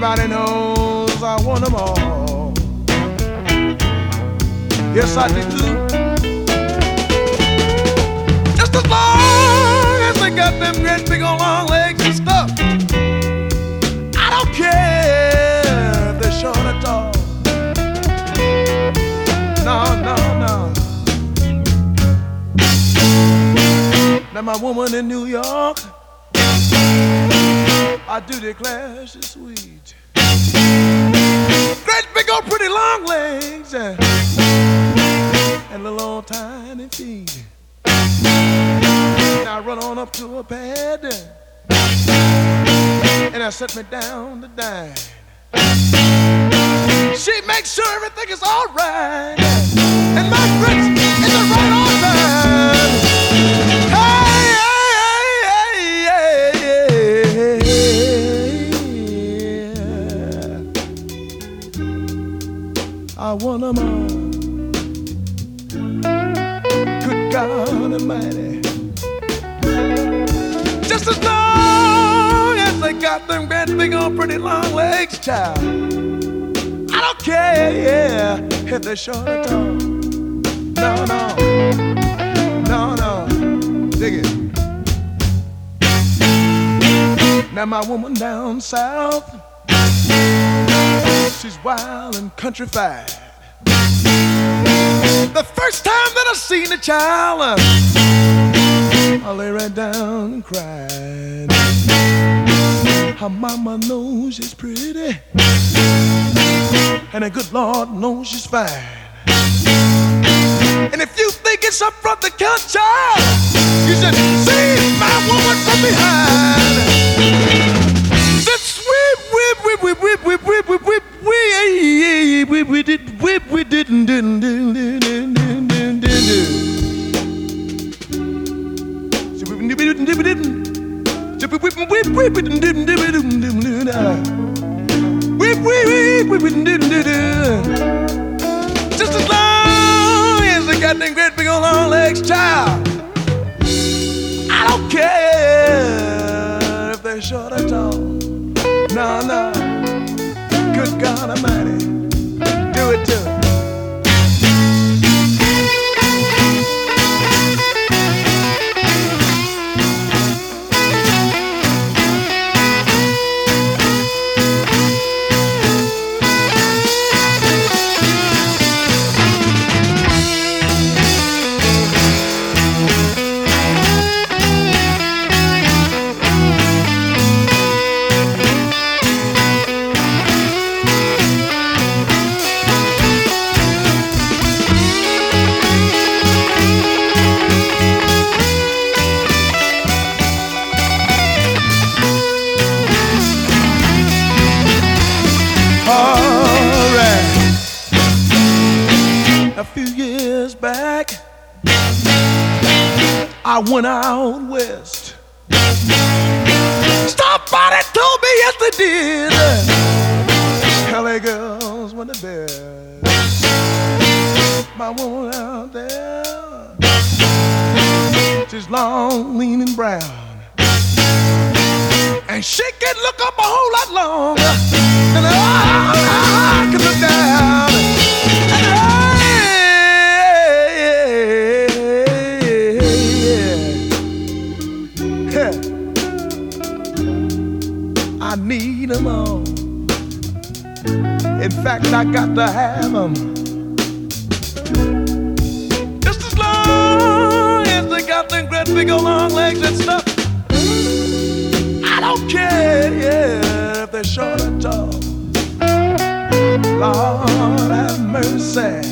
Everybody knows I want them all. Yes, I do. Just as long as they got them great big old long legs and stuff, I don't care if they're short or tall. No, no, no. Now my woman in New York, I do declare she's sweet. Great big old pretty long legs and little old tiny feet. Now I run on up to her bed and I set me down to dine. She makes sure everything is alright and my grits is the right on time. Hey, I want them all. Good God Almighty. Just as long as they got them great big old pretty long legs, child. I don't care, yeah, if they're short or tall. No, no, no, no. Dig it. Now my woman down south, she's wild and countrified. The first time that I seen a child, I lay right down and cried. Her mama knows she's pretty, and the good Lord knows she's fine. And if you think it's up front the count, child, you should see my woman from behind. Since we didn't. Just as long as they got them great big old long legs, child, I don't care if they're short or tall. No, no. Good God Almighty, do it to me. A few years back, I went out west. Somebody told me yes they did. LA girls were the best. My woman out there, she's long, lean, and brown, and she can look up a whole lot longer than I can look down. I need them all. In fact, I got to have them. Just as long as they got them great big old long legs and stuff, I don't care, yeah, if they're short or tall. Lord have mercy.